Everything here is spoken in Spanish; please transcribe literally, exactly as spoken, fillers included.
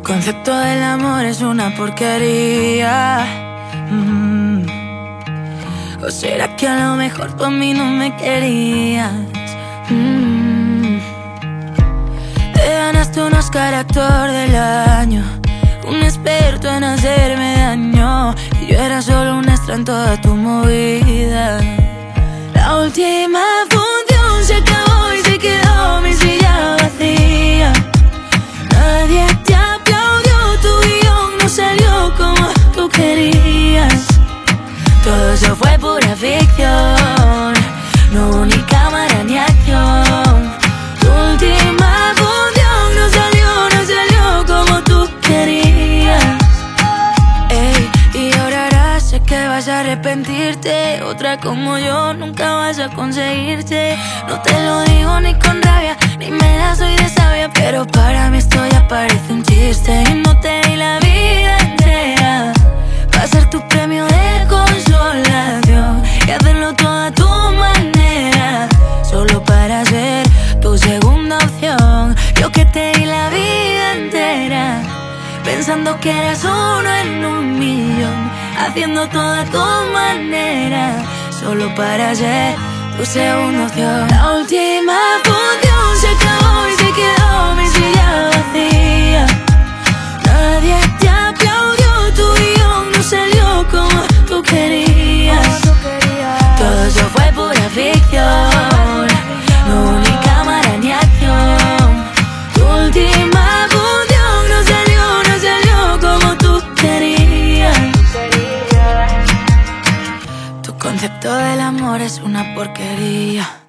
concepto del amor es una porquería. mm. ¿O será que a lo mejor tú a mí no me querías? mm. Te ganaste un Oscar actor del año, un experto en hacerme daño, y yo era solo un extra en toda tu movida. La última función se acabó y se quedó mi silla vacía. Nadie te aplaudió, tu guión no salió como tú querías. Todo eso fue pura ficción, no hubo ni cámara ni acción. Tu última función no salió, no salió como tú querías. Ey, y ahora sé que vas a arrepentirte. Otra como yo nunca vas a conseguirte. No te lo digo ni con rabia, ni me la soy de sabia, pero para mí esto ya parece un chiste. Y no te di la vida entera para ser tu premio de consolación y hacerlo todo a tu manera, solo para ser tu segunda opción. Yo que te di la vida entera pensando que eras uno en un millón, haciendo todo a tu manera, solo para ser tu segunda opción. La última función se acabó y se quedó mi silla vacía. Nadie te aplaudió, tu guión no salió como tú querías. Todo eso fue pura ficción, no hubo ni cámara ni acción. Tu última función no salió, no salió como tú querías. Tu concepto del amor es una porquería.